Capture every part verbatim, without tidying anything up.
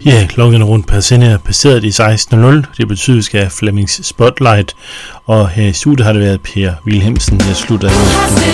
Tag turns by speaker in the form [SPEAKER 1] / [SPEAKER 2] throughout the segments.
[SPEAKER 1] Ja, yeah, klokken rundt per sende er passeret i seksten nul. Det betyder, at vi skal have Flemmings Spotlight. Og her i studiet har det været Per Wilhelmsen, der slutter af.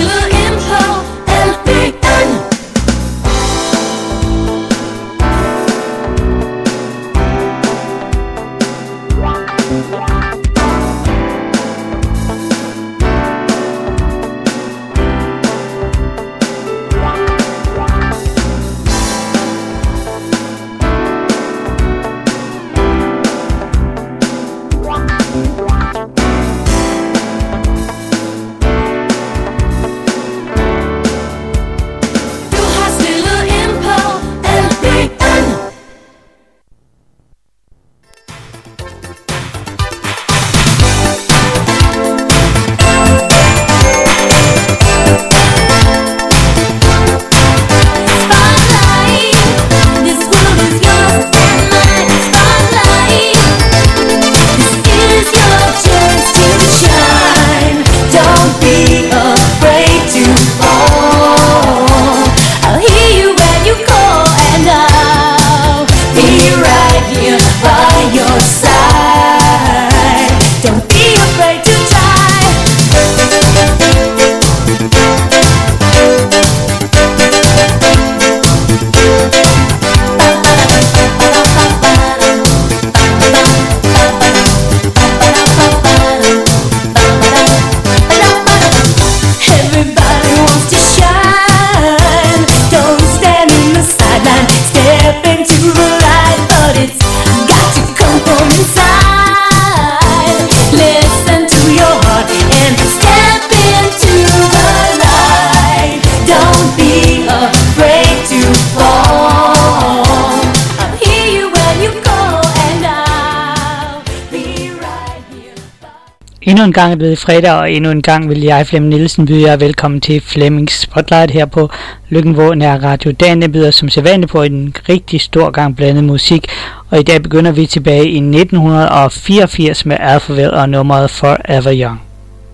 [SPEAKER 2] Endnu en gang er det fredag, og endnu en gang vil jeg, Flemming Nielsen, byde jer velkommen til Flemmings Spotlight her på Lykken, hvor nær Radio. Dagen byder som sædvanligt på en rigtig stor gang blandet musik, og i dag begynder vi tilbage i nitten fireogfirs med Alphaville og nummeret Forever Young.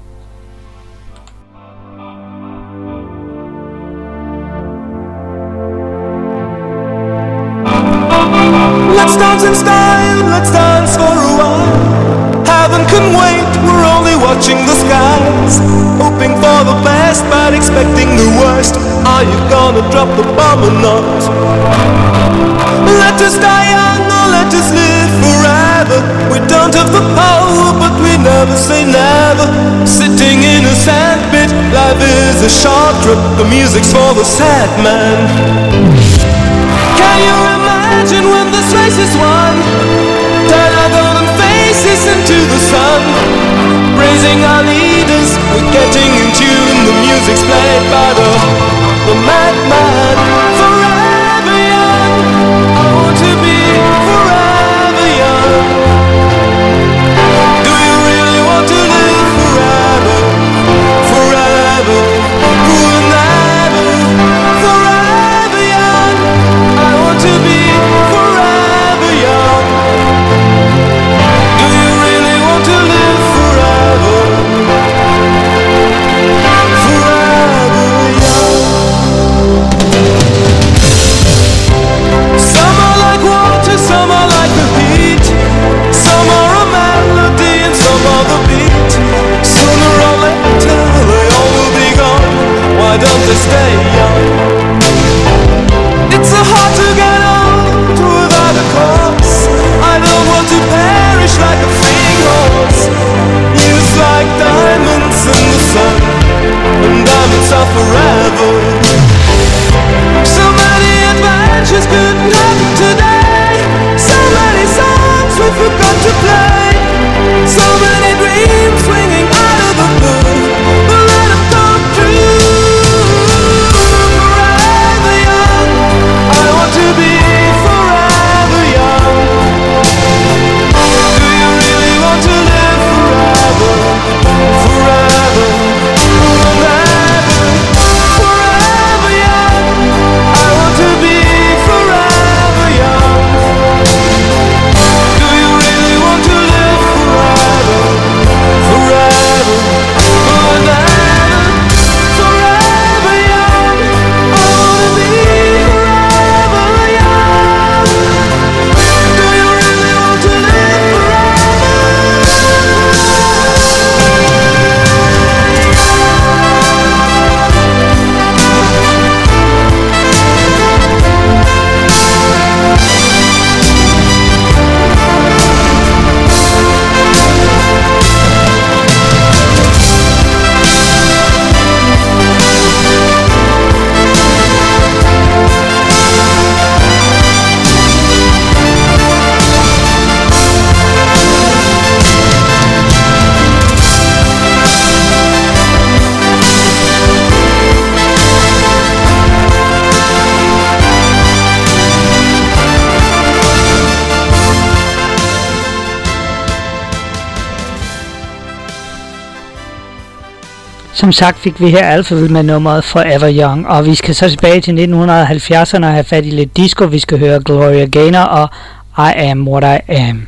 [SPEAKER 3] Let's dance in style, let's dance for a while. Heaven can wait, we're only watching the skies, hoping for the best but expecting the worst. Are you gonna drop the bomb or not? Let us die young or let us live forever. We don't have the power but we never say never. Sitting in a sandpit, life is a short trip. The music's for the sad man. Can you imagine when this race is won? Turn our golden faces into the sun, praising our leaders, we're getting in tune. The music's played by the, the madman. Forever young, I want to be forever young. Do you really want to live forever? Forever, forever, forever young. I want to be forever young. Forever young.
[SPEAKER 2] Som sagt fik vi her Alphaville med nummeret Forever Young, og vi skal så tilbage til nitten halvfjerdserne og have fat i lidt disco. Vi skal høre Gloria Gaynor og I Am What I Am.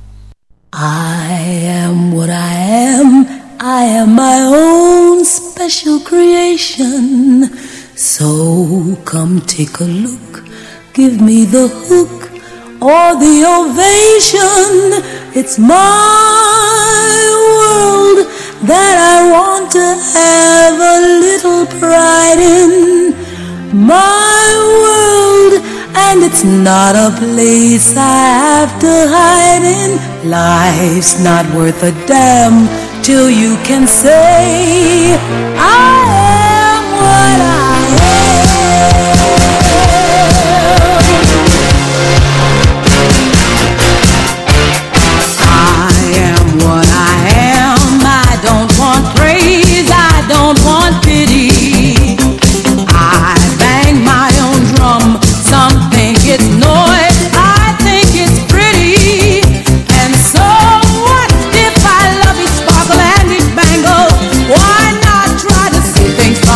[SPEAKER 4] I am what I am, I am my own special creation. So come take a look, give me the hook or the ovation. It's my world that I want to have a little pride in. My world, and it's not a place I have to hide in. Life's not worth a damn till you can say I am what I am. I am what I am. I don't want praise, I don't want pity. I bang my own drum. Some think it's noise, I think it's pretty. And so what if I love each sparkle and each bangle? Why not try to see things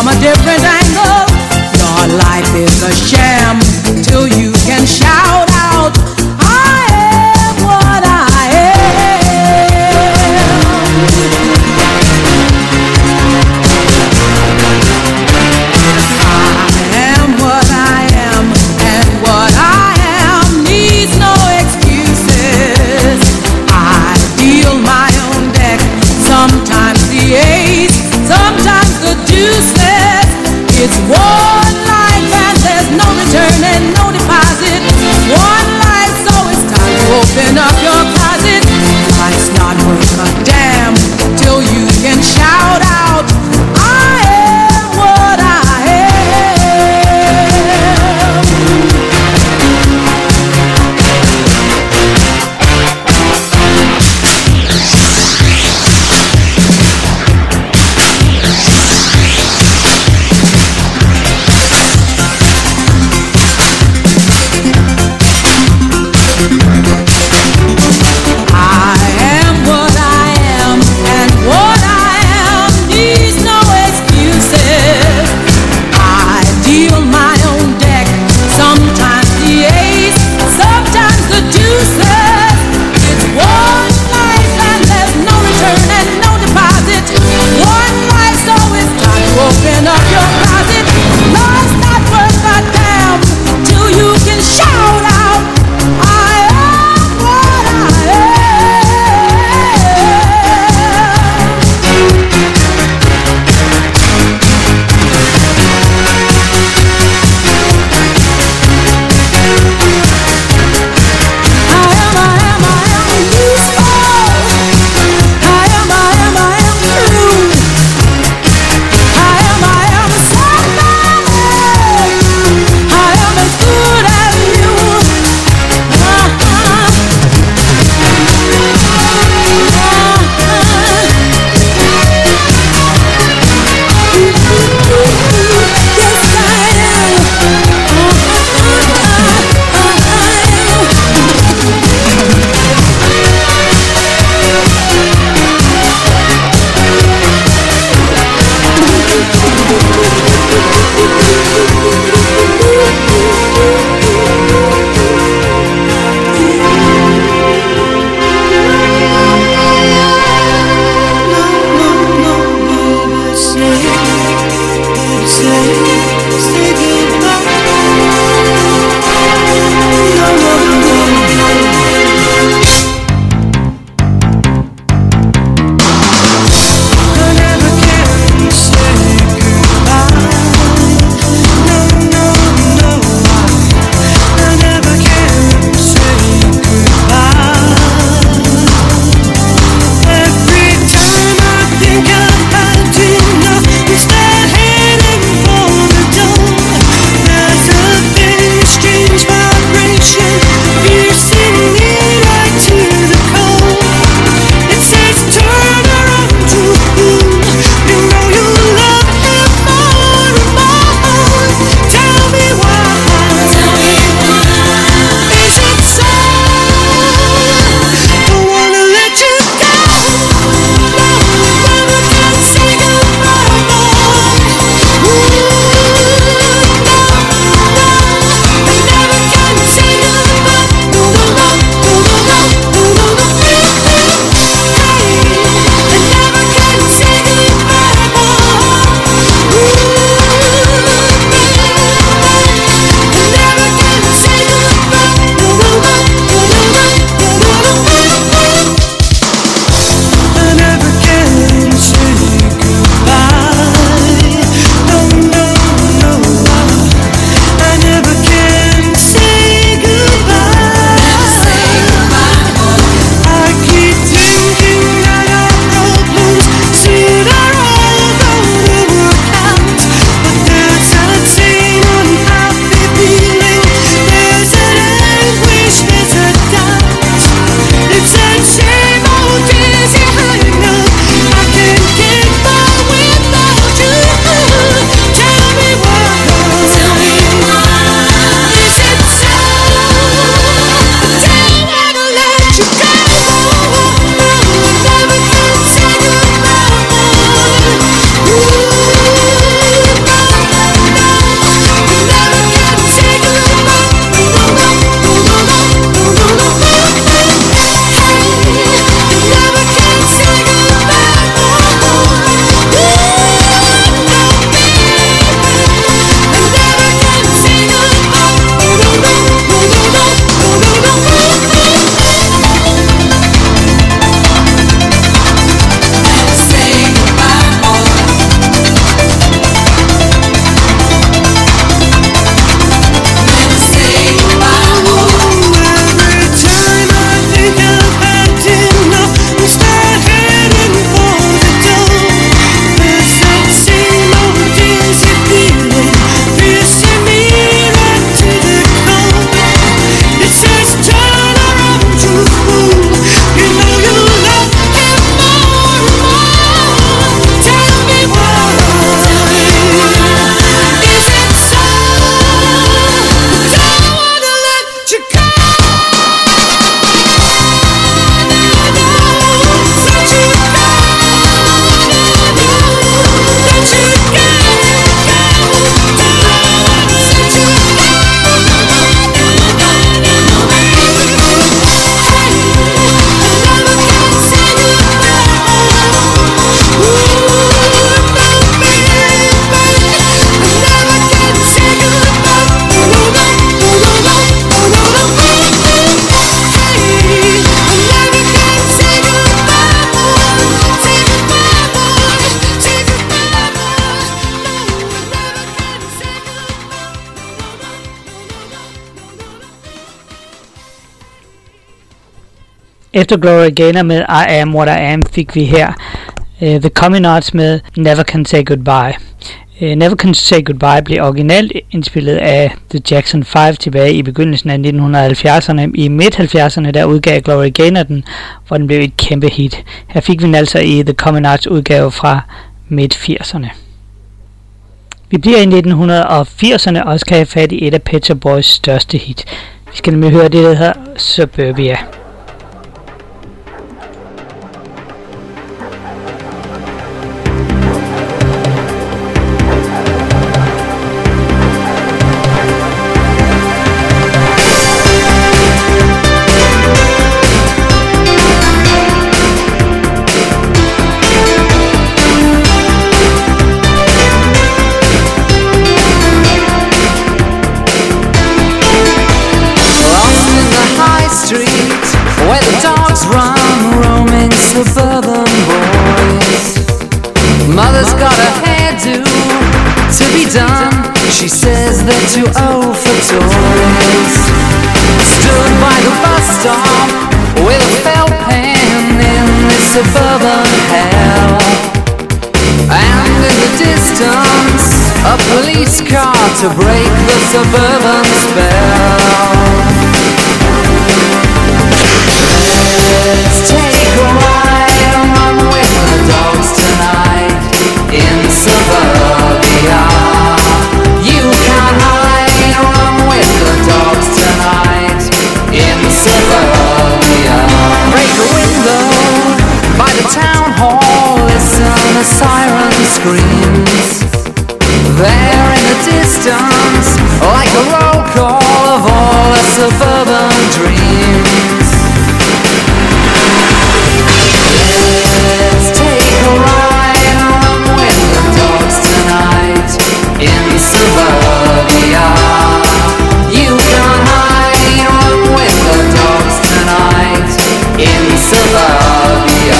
[SPEAKER 2] Efter Gloria Gaynor med I Am What I Am fik vi her uh, The Communards med Never Can Say Goodbye. Uh, Never Can Say Goodbye blev originalt indspillet af The Jackson five tilbage i begyndelsen af nitten halvfjerdserne. I midt halvfjerdserne der udgav Gloria Gaynor den, hvor den blev et kæmpe hit. Her fik vi den altså i The Communards udgave fra midt firserne. Vi bliver i nitten firserne og skal have fat i et af Pet Shop Boys største hit. Vi skal nemlig høre det, der hedder Suburbia.
[SPEAKER 5] Suburban boys. Mother's got a hairdo to be done. She says they're too old for toys. Stood by the bus stop with a felt pen in this suburban hell. And in the distance, a police car to break the suburban spell. Let's take a ride and run with the dogs tonight in suburbia. You can't hide and run with the dogs tonight in suburbia. Break a window by the town hall, listen a siren screams. There in the distance, like a roll call of all the suburban dreams. Let's take a ride and run with the dogs tonight in suburbia. You can hide and run with the dogs tonight in suburbia.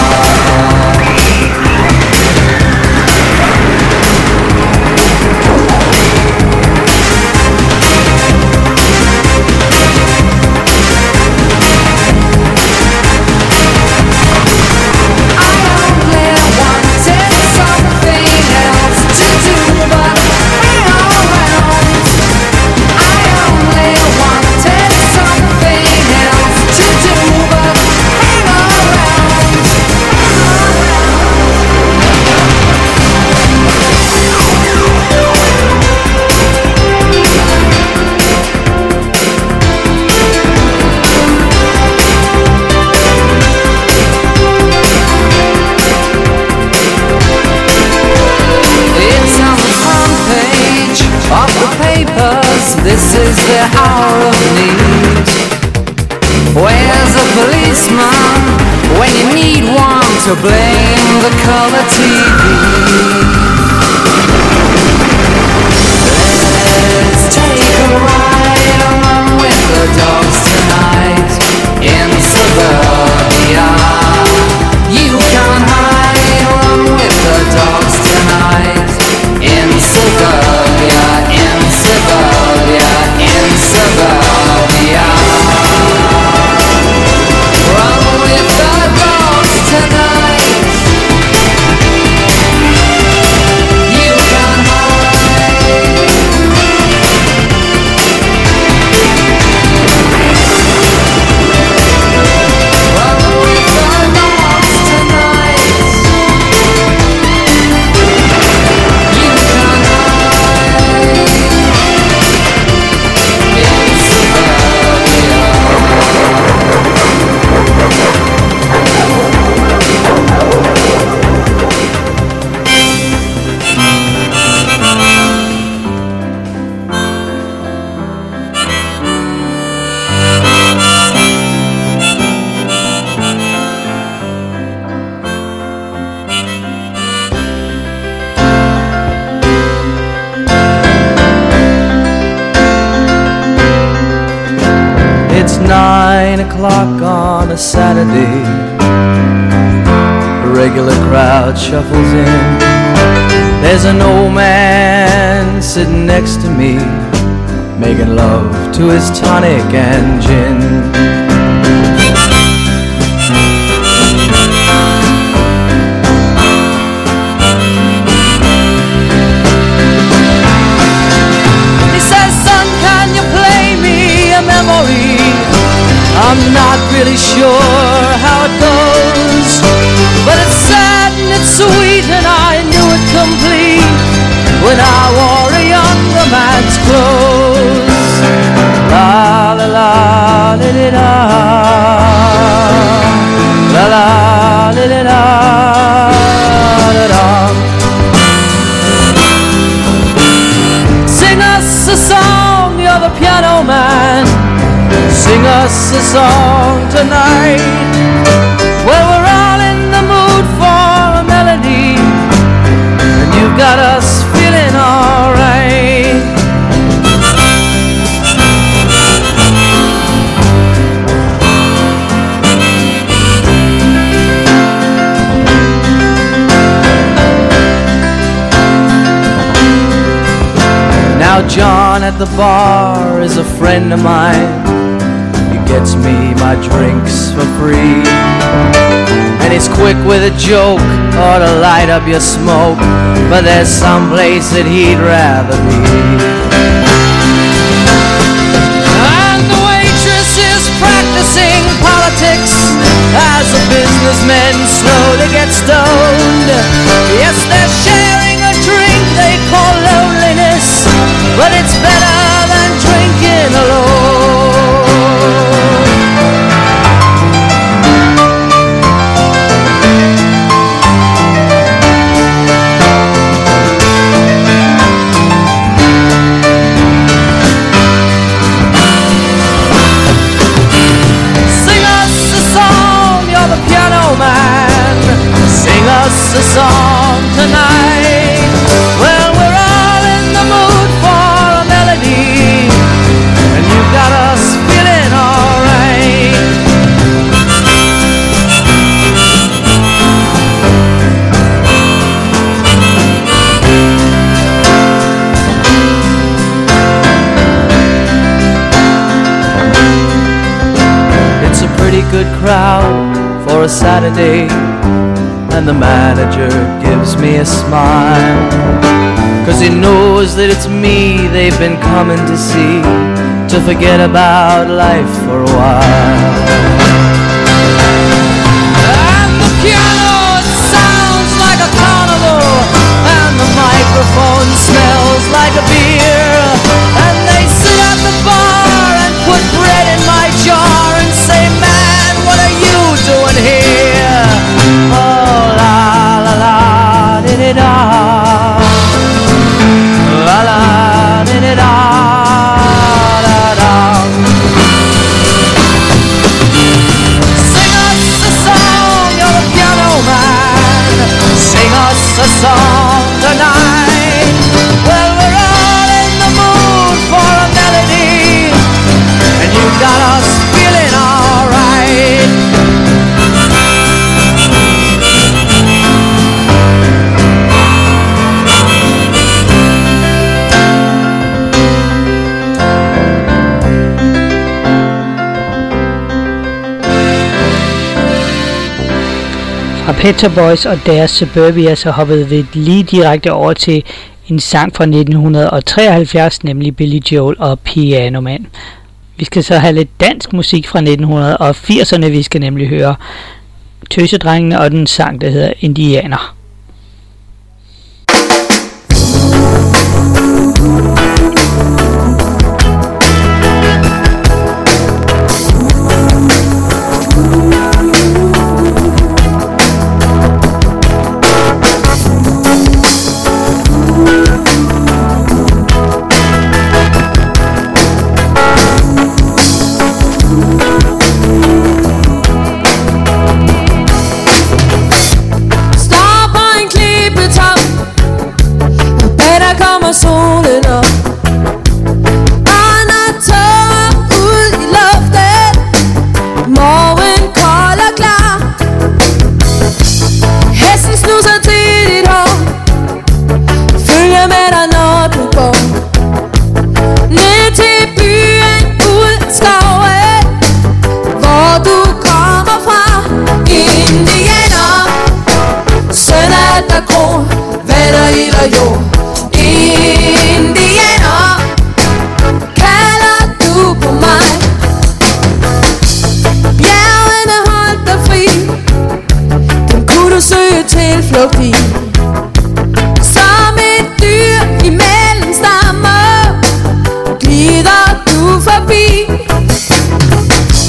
[SPEAKER 5] This is the hour of need. Where's a policeman when you need one to blame the color T V? Let's take a ride and run with the dogs tonight in suburbia. You can hide and run with the dogs tonight in suburbia, in suburbia, in suburbia. Run with the dogs tonight. You can hide. Run with the dogs tonight. You can hide.
[SPEAKER 6] It's nine o'clock on a Saturday. The regular crowd shuffles in. There's an old man sitting next to me, making love to his tonic and gin. li-li-da, la-la, li-li-da, da-da. Sing us a song, you're the piano man. Sing us a song tonight. Well, we're all in the mood for a melody, and you've got us feeling alright. Now John at the bar is a friend of mine. He gets me my drinks for free, and he's quick with a joke or to light up your smoke, but there's some place that he'd rather be. And the waitress is practicing politics as the businessmen slowly get stoned. Yes, they're sharing a drink they call loneliness, but it's better than drinking alone. Sing us a song tonight. Well, we're all in the mood for a melody, and you've got us feeling alright. It's a pretty good crowd for a Saturday, and the manager gives me a smile, 'cause he knows that it's me they've been coming to see, to forget about life for a while. And the piano sounds like a carnival, and the microphone smells like a beer, and they sit at the bar and put bread in my jar and say, man, what are you doing here? Oh, la la la, di-di-da, la la, di-di-da, da-da. Sing us a song, you're the piano man. Sing us a song tonight. Well, we're all in the mood for a melody, and you got us feeling alright.
[SPEAKER 2] Fra Pet Shop Boys og deres Suburbia, så hoppede vi lige direkte over til en sang fra nitten treoghalvfjerds, nemlig Billy Joel og Piano Man. Vi skal så have lidt dansk musik fra nitten firserne. Vi skal nemlig høre Tøsedrengene og den sang, der hedder Indianer.
[SPEAKER 7] Solen op, og når tårer ud i luften, morgen kold og klar. Hesten snuser til dit hår, følger med dig når du går ned til byen, ud i skoven, hvor du kommer fra. Indianer, søn af der gror, vander, ild og jord. Indianer, kalder du på mig. Bjergene holdt dig fri, dem kunne du søge tilflugt i. Som et dyr imellem stammer, glider du forbi.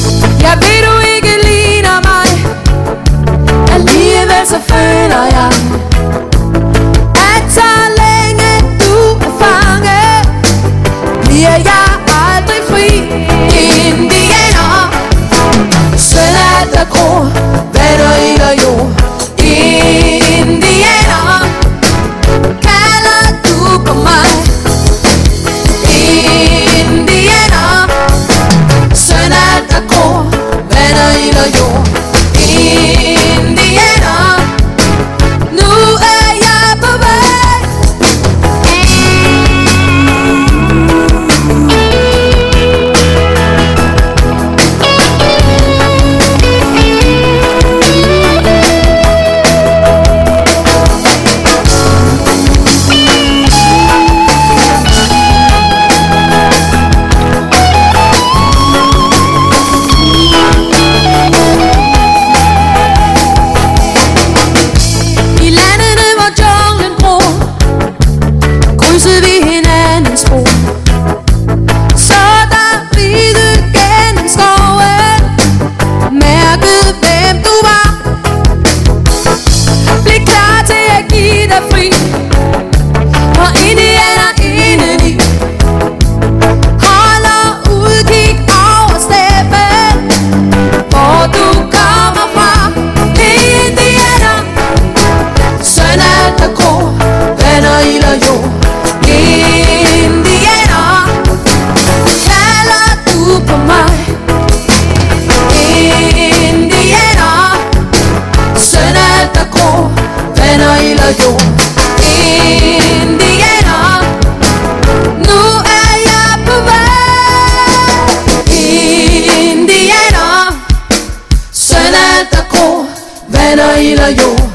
[SPEAKER 7] alt der gror, vand og ild og jord.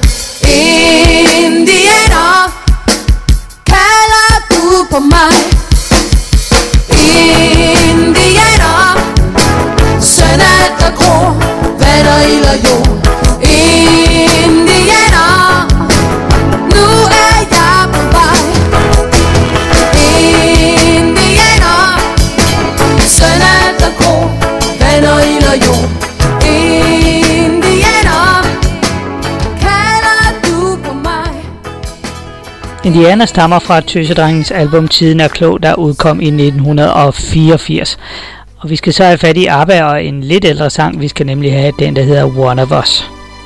[SPEAKER 7] Indianer, kalder du på mig? Indianer, søn af alt der gror, vand og ild og jord. Indianer, nu er jeg på vej. Indianer, søn af alt der gror, vand og ild og jord. Indianer, kalder du på mig?
[SPEAKER 2] Indianer stammer fra Tøsedrengens album Tiden er klog, der udkom i nitten fireogfirs. Og vi skal så have fat i ABBA og en lidt ældre sang. Vi skal nemlig have den, der hedder One of Us.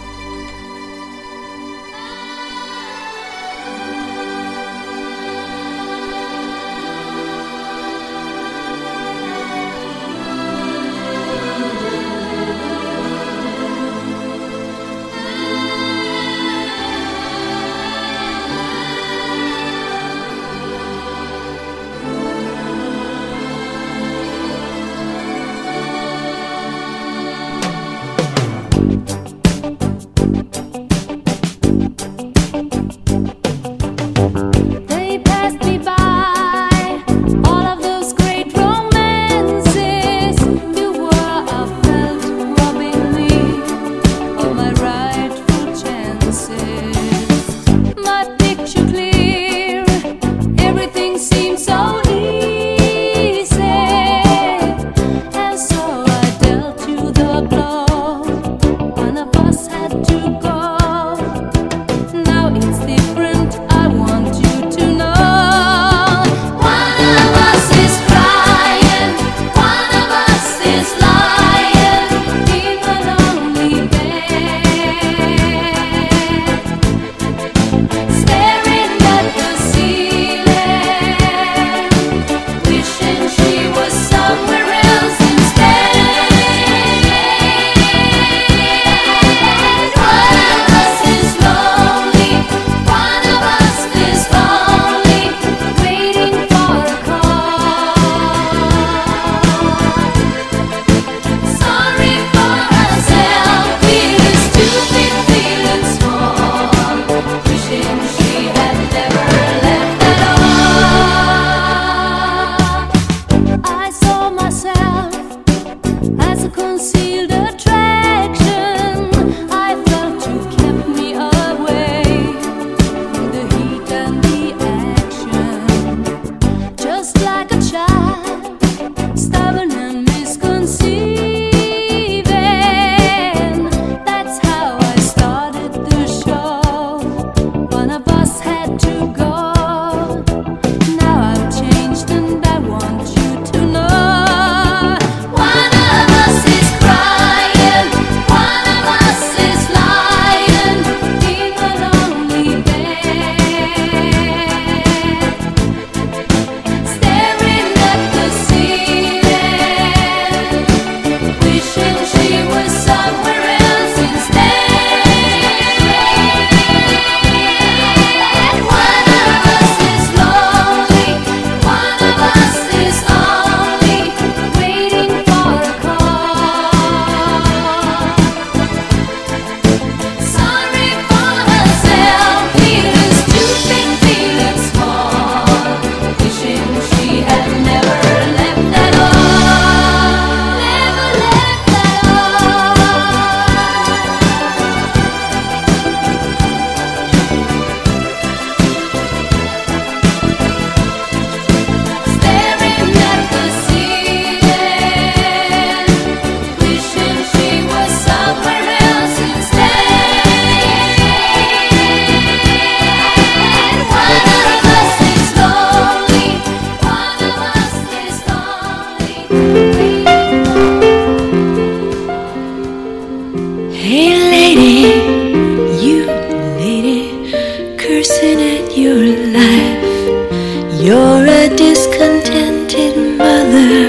[SPEAKER 4] You're a discontented mother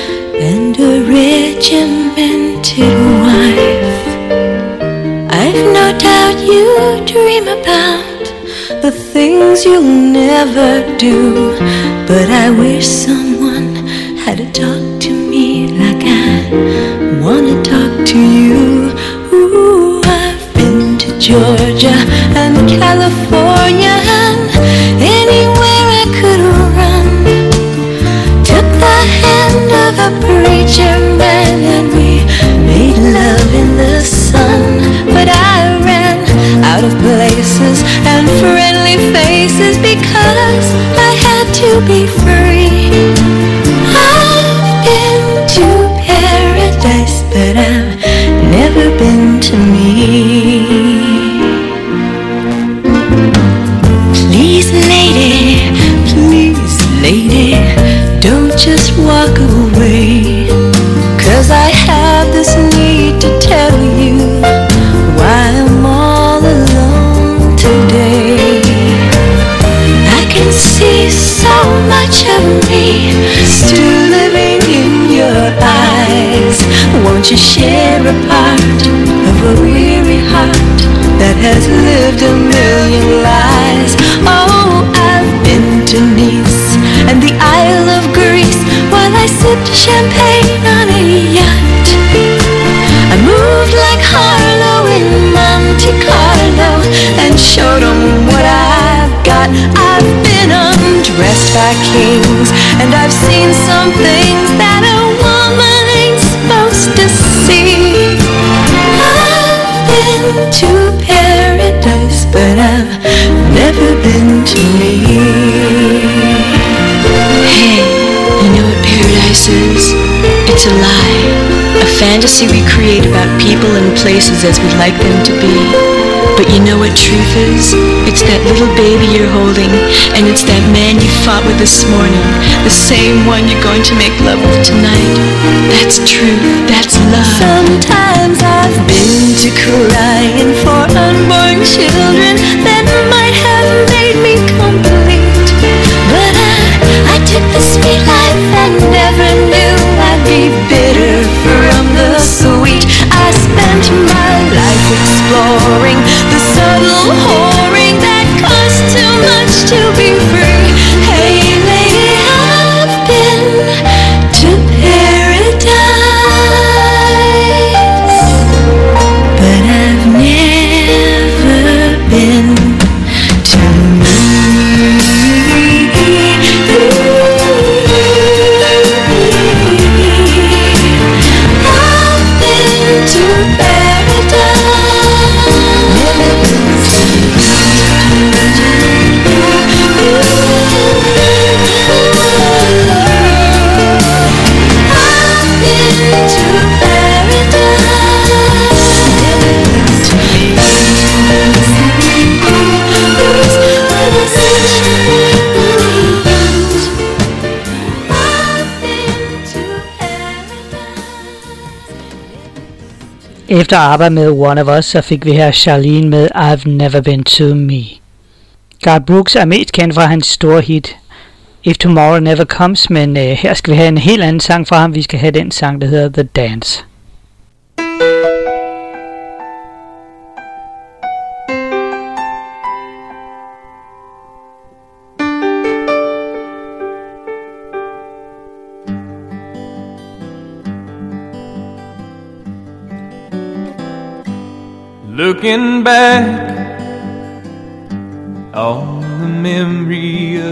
[SPEAKER 4] and a regimented wife. I've no doubt you dream about the things you'll never do, but I wish someone had to talk to me like I wanna talk to you. Ooh. Georgia and California and anywhere I could run. Took the hand of a preacher man and we made love in the sun. But I ran out of places and friendly faces because I had to be free. I've been to paradise, but I've never been to me. Please, lady, please, lady, don't just walk away, 'cause I have this need to tell you why I'm all alone today. I can see so much of me still living in your eyes. Won't you share a part of a weary heart that has lived a million lives? Oh, I've been to Nice and the Isle of Greece while I sipped champagne on a yacht. I moved like Harlow in Monte Carlo and showed them what I've got. I've been undressed by kings and I've seen some things that a woman ain't supposed to see. I've been to paradise, but I've never been to me.
[SPEAKER 8] Hey, you know what paradise is? It's a lie, a fantasy we create about people and places as we'd like them to be. But you know what truth is? It's that little baby you're holding, and it's that man you fought with this morning, the same one you're going to make love with tonight. That's truth, that's love.
[SPEAKER 4] Sometimes I've been to crying for unborn children that might have made me complete. But I, I took the sweet life and never knew I'd be bitter from the sweet. I spent my life exploring the subtle whoring that costs too much to be free. Hey lady, I've been to paradise, but I've never been to me. I've been to
[SPEAKER 2] Efter at arbejde med One of Us, så fik vi her Charlene med I've Never Been To Me. Garth Brooks er mest kendt fra hans store hit If Tomorrow Never Comes, men øh, her skal vi have en helt anden sang fra ham. Vi skal have den sang, der hedder The Dance.
[SPEAKER 3] Looking back on the memory of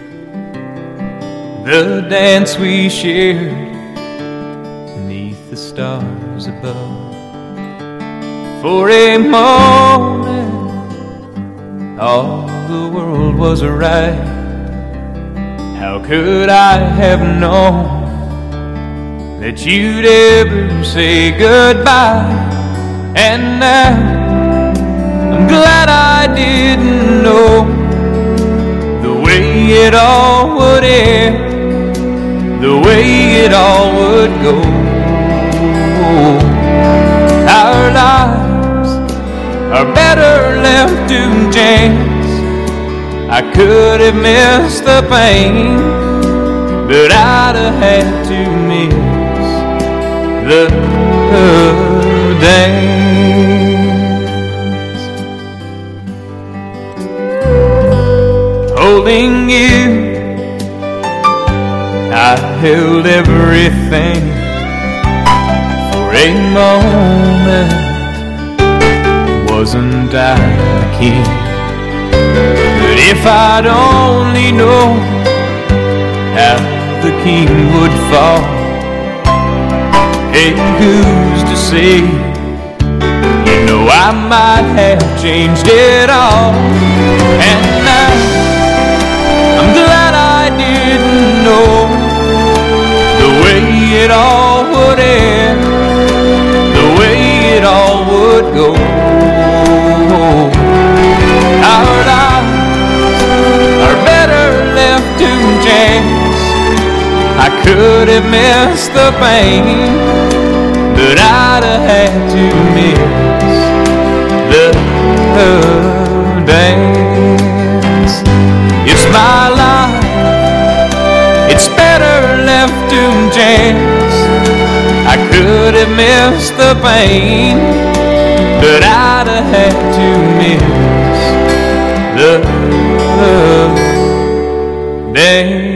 [SPEAKER 3] the dance we shared beneath the stars above. For a moment all the world was right. How could I have known that you'd ever say goodbye? And now I'm glad I didn't know the way it all would end, the way it all would go. Our lives are better left to chance. I could have missed the pain, but I'd have had to miss the dance. Holding you, I held everything. For a moment
[SPEAKER 9] wasn't I the king? But if I'd only known how the king would fall, hey, who's to say? You know I might have changed it all. And now I'm glad I didn't know the way it all would end, the way it all would go. Our lives are better left to chance. I could have missed the pain, but I'd have had to miss the dance. It's my life, it's better left to chance. I could have missed the pain, but I'd have had to miss the dance.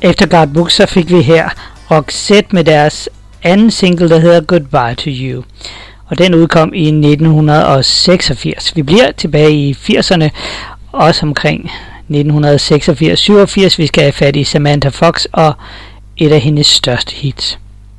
[SPEAKER 2] Efter Garth Brooks så fik vi her Roxette med deres anden single, der hedder Goodbye to You. Og den udkom i nitten seksogfirs. Vi bliver tilbage i firserne, også omkring nitten seksogfirs syvogfirs. Vi skal have fat i Samantha Fox og et af hendes største hits.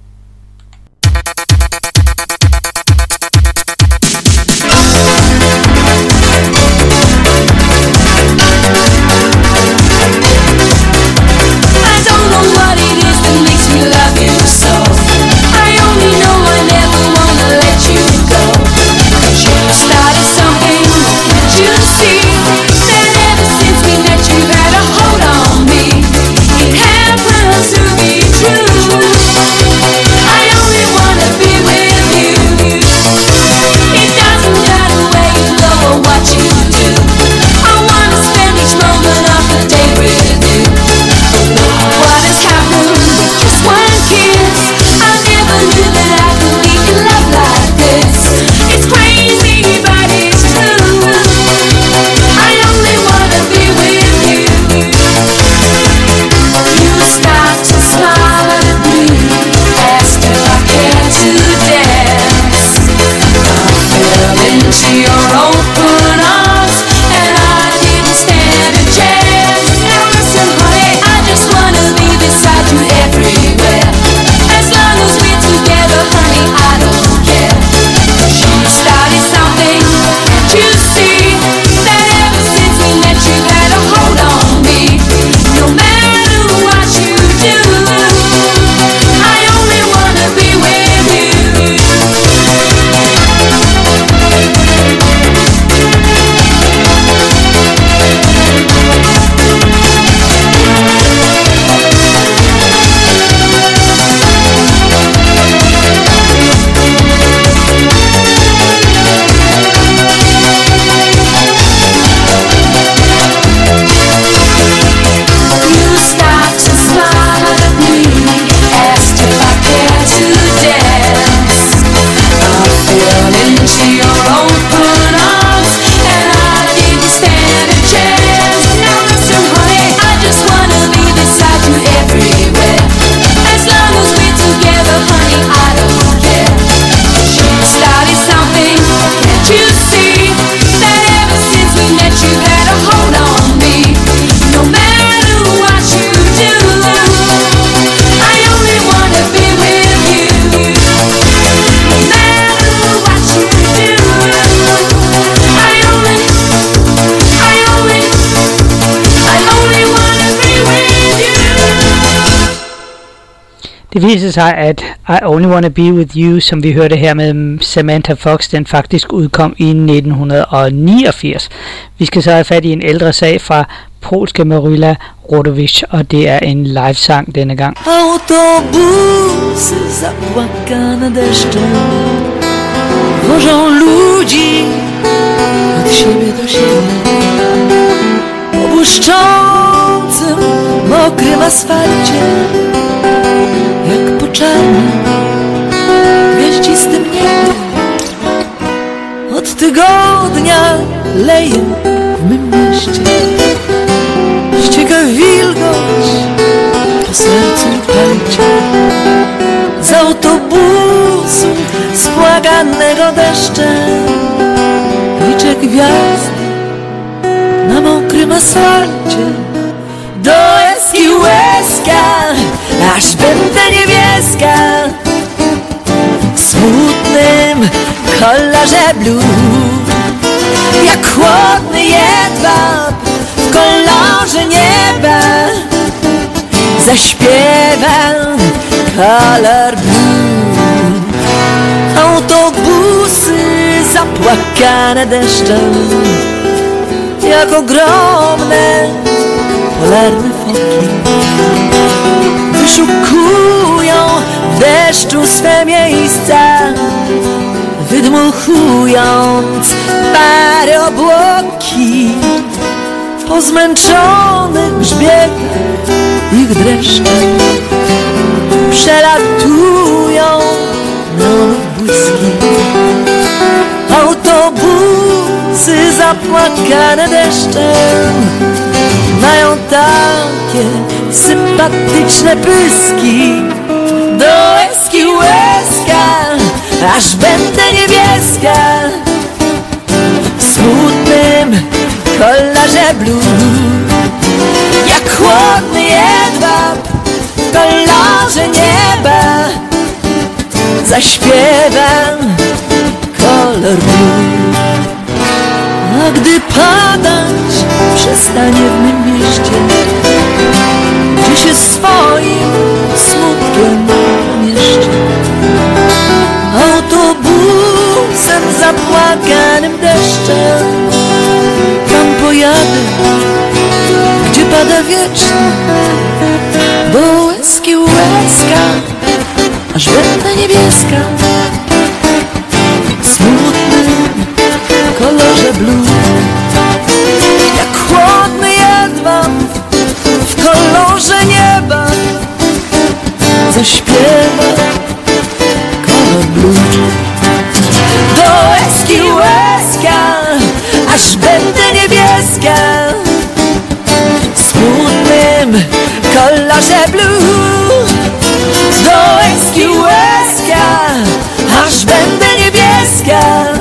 [SPEAKER 2] Det viser sig, at I Only Wanna Be With You, som vi hørte her med Samantha Fox, den faktisk udkom i nitten niogfirs. Vi skal så have fat i en ældre sag fra polske Maryla Rodowicz, og det er en livesang denne gang.
[SPEAKER 4] Autobusy zapłakane deszczem wożą ludzi od siebie do siebie. Po błyszczącym, mokrym asfalcie, jak po czarnym, gwiaździstym niebie. Od tygodnia leje w mym mieście, ścieka wilgoć po sercu i palcie. Z autobusu spłakanego deszczem liczę gwiazdy na mokrym asfalcie. Do łezki łezka, aż będę niebieska, w smutnym kolorze blue. Jak chłodny jedwab w kolorze nieba, zaśpiewam kolor blue. Autobusy zapłakane deszczem, jak ogromne polarne foki, wyszukują w deszczu swe miejsca, wydmuchując pary obłoki. Po zmęczonych grzbietach ich dreszcze przelatują nowe błyski. Autobusy zapłakane deszczem mają takie
[SPEAKER 7] sympatyczne pyski. Do łezki łezka, aż będę niebieska. W smutnym kolorze blue, jak chłodny jedwab w kolorze nieba. Zaśpiewam kolor blue. A gdy padać przestanie w mym mieście, gdzie się swoim smutkiem pomieszczę, autobusem zapłakanym deszczem, tam pojadę, gdzie pada wiecznie. Do łezki łezka, aż będę niebieska. W smutnym kolorze blue, jak chłodny jedwab w kolorze nieba. Zaśpiewa kolor blue. Do łezki łezka, aż będę niebieska. W smutnym kolorze blue. Do łezki łezka, aż będę niebieska.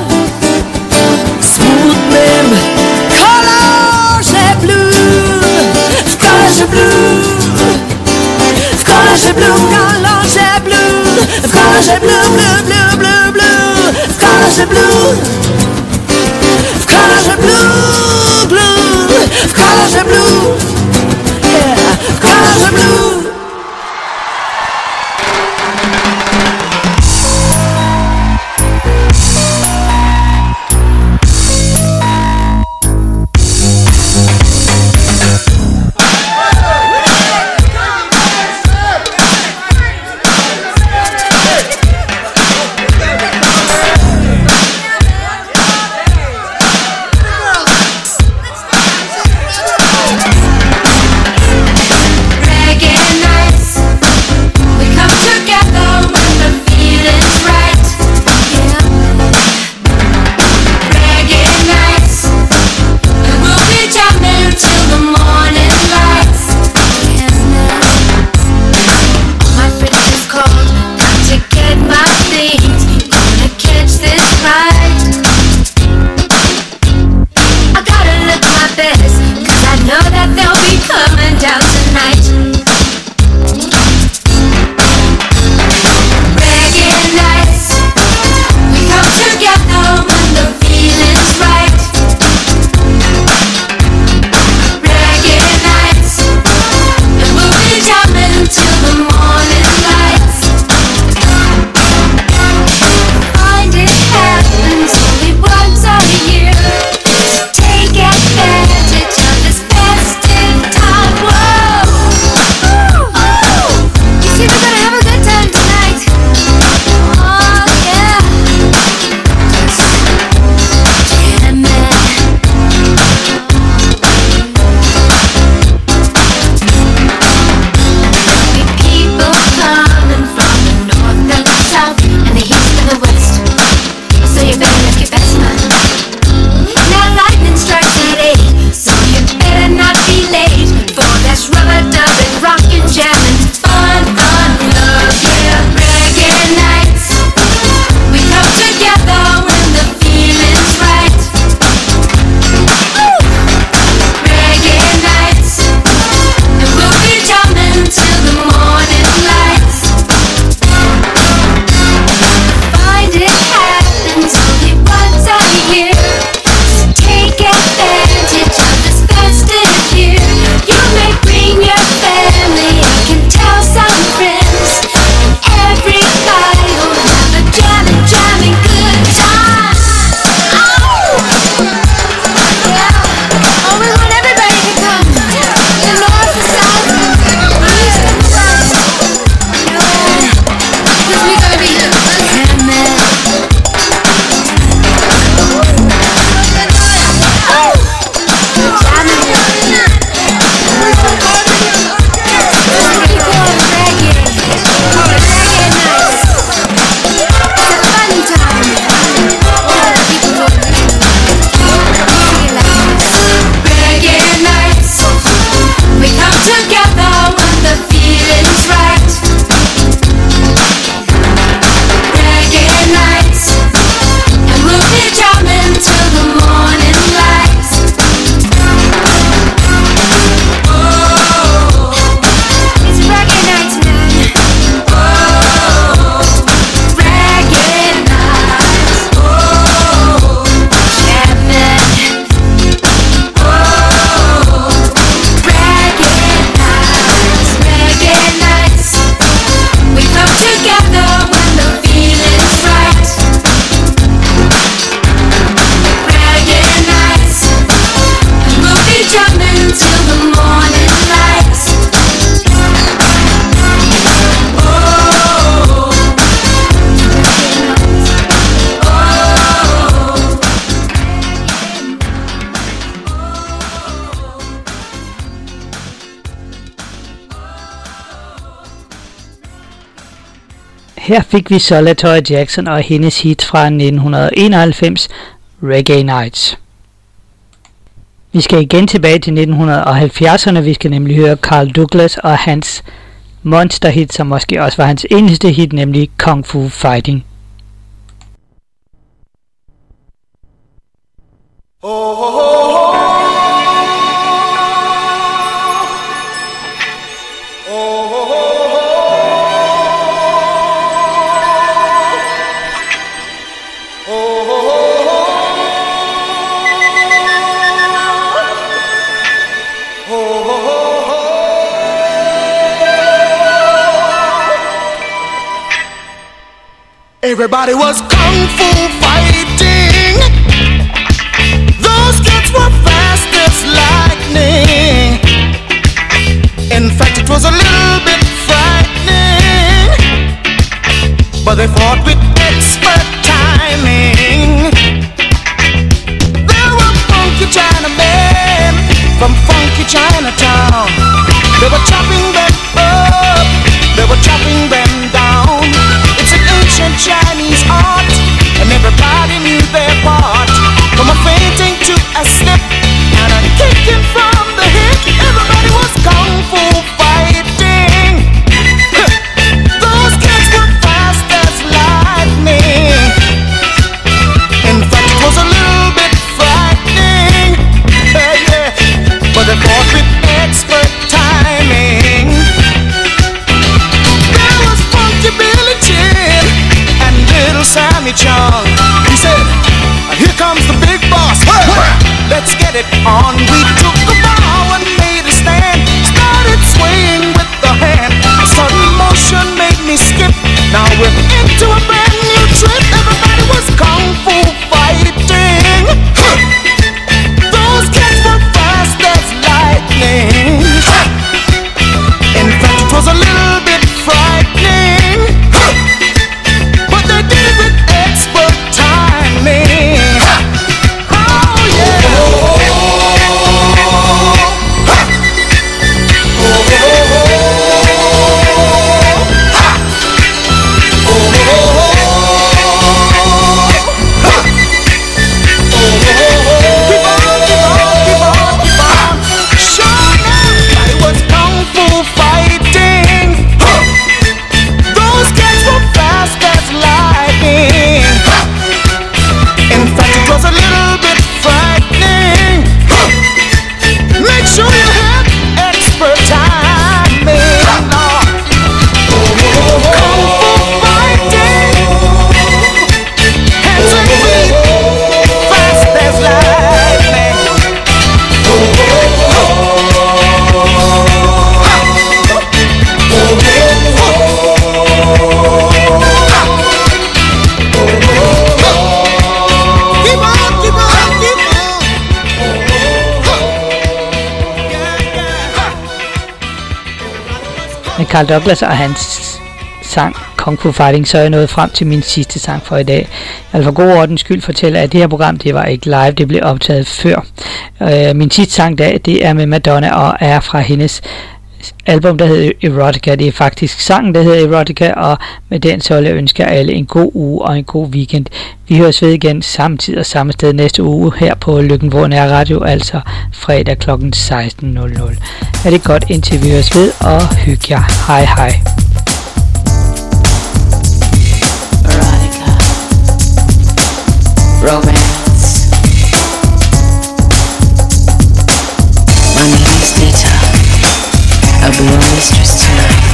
[SPEAKER 7] W smutnym kolorze blue. W kolorze blue. W kolorze blue. W kolorze blue. W kolorze blue, blue, blue, blue. W kolorze blue. W kolorze blue, blue. W kolorze blue. Yeah, w kolorze blue.
[SPEAKER 2] Her fik vi så LaToya Jackson og hendes hit fra nitten enoghalvfems, Reggae Nights. Vi skal igen tilbage til nitten halvfjerdserne, vi skal nemlig høre Carl Douglas og hans monsterhit, som måske også var hans eneste hit, nemlig Kung Fu Fighting.
[SPEAKER 3] Oh, oh, oh, oh. Everybody was kung fu fighting. Those kids were fast as lightning. In fact, it was a little bit frightening, but they fought with expert timing. There were funky Chinamen from funky Chinatown. They were chopping them up, they were chopping them down. It's an ancient Chinese art, and everybody knew their part. From a fainting to a slip and a kicking from the hip, everybody was kung fu fighting. Those kids were fast as lightning. In fact, it was a little bit frightening, uh, yeah. But they fought with expert timing. There was Funky Billy Chin and Little Sammy Chung. He said, here comes the big boss, let's get it on. We took a bow and made a stand, started swaying with the hand. A sudden motion made me skip, now we're into a brand new trip. Everybody was kung fu fighting. Those kids were fast as lightning. In fact, it was a little bit frightening, but they did it with expert timing. Oh yeah. Keep on, keep on, keep on, keep on. Sure enough, it was kung fu fighting. Those kids were fast as lightning. In fact, it was a little bit frightening. Make sure you have expert timing. Kung fu fighting. Hands and feet, fast as lightning. Keep on, keep on, keep on.
[SPEAKER 2] Med Carl Douglas og hans sang Kung Fu Fighting, så er jeg nået frem til min sidste sang for i dag. Jeg vil for god ordens skyld fortælle, at det her program, det var ikke live, det blev optaget før. Øh, min sidste sang, der, det er med Madonna og er fra hendes album, der hedder Erotica. Det er faktisk sangen, der hedder Erotica, og med den så vil jeg ønske alle en god uge og en god weekend. Vi høres ved igen samme tid og samme sted næste uge her på Lykken, hvor nær radio, altså fredag klokken seksten nul nul. Er det godt, indtil vi høres ved, og hygge jer. Hej hej.
[SPEAKER 5] Erotica, romance. My name is Nita. I'll be your mistress tonight.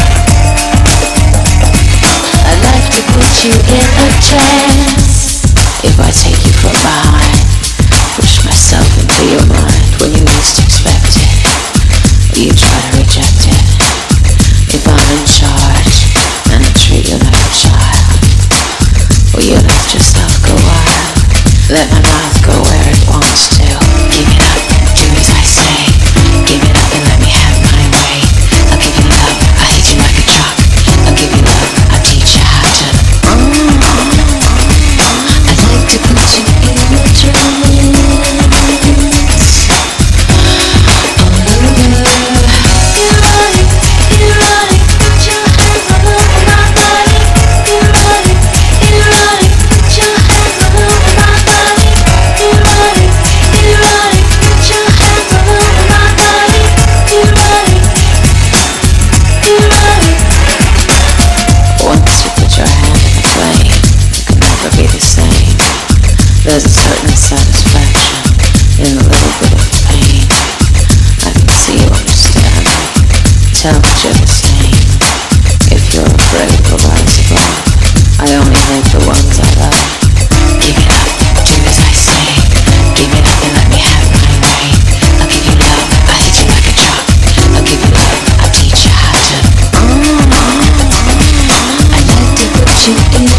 [SPEAKER 5] I'd like to put you in a trance. If I take you from behind, push myself into your mind when you least expect it. You try to reject it. If I'm in charge and I treat you like a child, will you let yourself go wild? Let my mouth go where it wants to. Give it up, do as I say. Give it up and let me have my way. I'll give you love, I'll hit you like a truck. I'll give you love, I'll teach you how to. Mm-hmm. I'd like to put you in a trance.
[SPEAKER 4] she is.